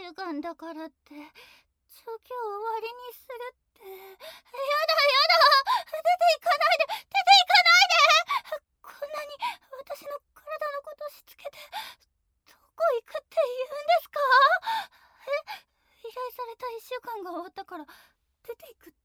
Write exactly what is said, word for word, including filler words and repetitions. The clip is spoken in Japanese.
ゅうかんだからって調教終わりにするって。やだやだ、出ていかないで、出ていかないで。こんなに私の体のことしつけてどこ行くって言うんですか？え、依頼されたいっしゅうかんが終わったから出ていくっ